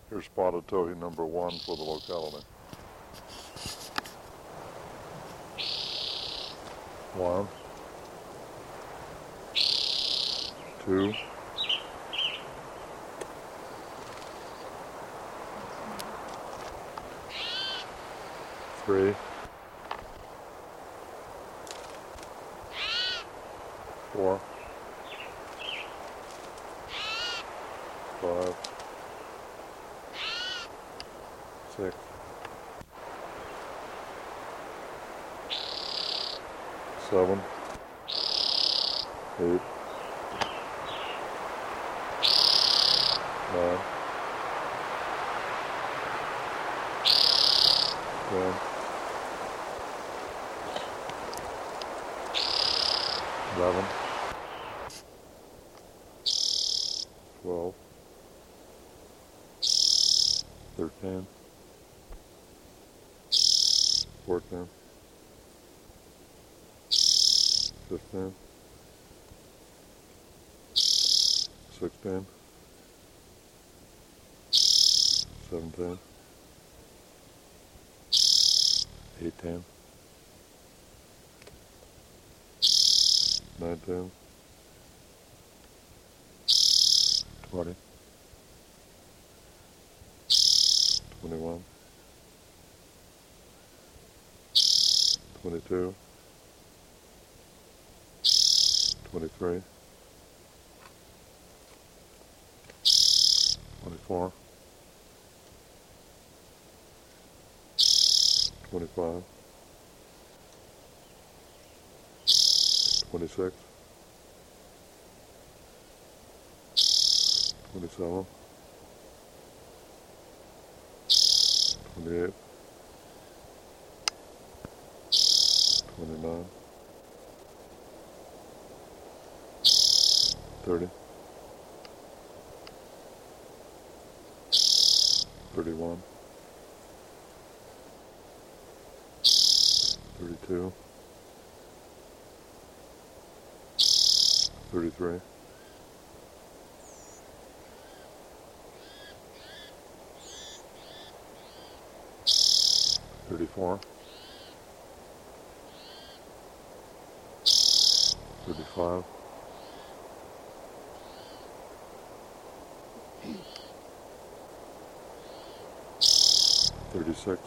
Here's spotted towhee number 1 for the locality. 1, 2, 3, 4, 5, 6, 7, 8, 9, 10, 11, 12, 13, 14, 15, 16, 17, 18, 19, 20, 21, 22, 23, 24, 25, 26, 27, 28, 29, 30, 31, 32, 33, 34, 35, 36,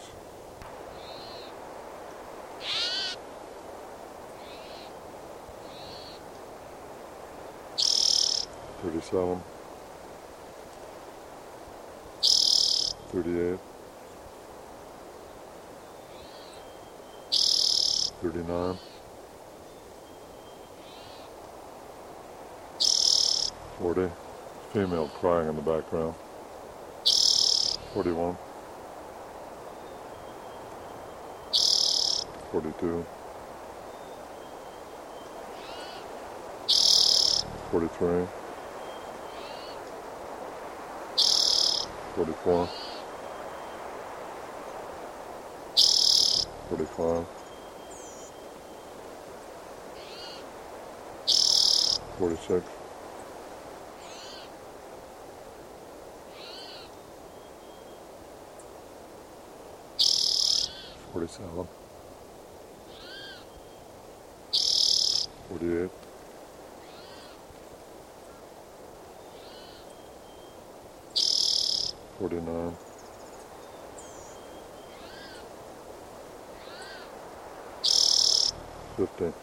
37, 38, 39, 40, female crying in the background, 41, 42, 43, 44, 45, 46, 47, 48, 49, 50.